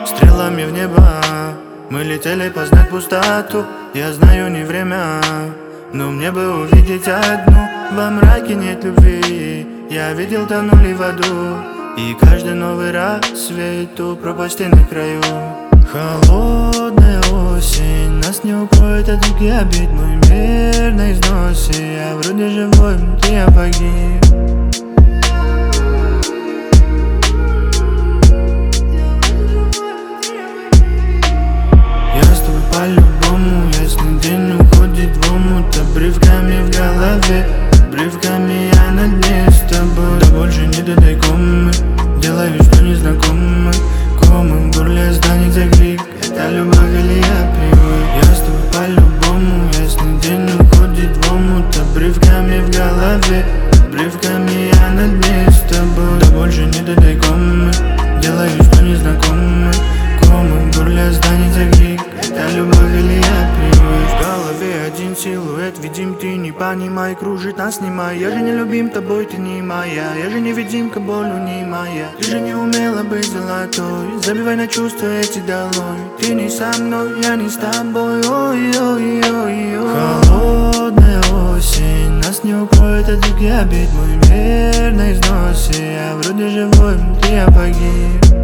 Стрелами в небо мы летели познать пустоту. Я знаю, не время, но мне бы увидеть одну. Во мраке нет любви, я видел, тонули в аду. И каждый новый рассвет у пропасти на краю. Холодная осень нас не укроет от руки обид. Мой мир на износе, я вроде живой, внутри я погиб. Я с тобой по-любому, ясный день уходит в омут. Обрывками в голове, обрывками я на дне с тобой. Да больше не додайком мы, делаю, что незнакомы. Комы в горле останется крик, это любовь или я привык. Я с тобой по-любому, ясный день уходит в омут. Обрывками в голове, обрывками я на дне с тобой. Да больше не додайком мы, делаю, что незнакомы. Комы в горле останется крик, это любовь или я привык. В голове один силуэт видим, ты не понимай, кружит нас немая. Я же не любим тобой, ты не моя. Я же невидимка, болью не моя. Ты же не умела быть золотой, забивай на чувства эти долой. Ты не со мной, я не с тобой. Ой-ой-ой-ой. Холодная осень нас не укроет от руки обид. Мой мир на износе, я вроде живой, внутри я погиб.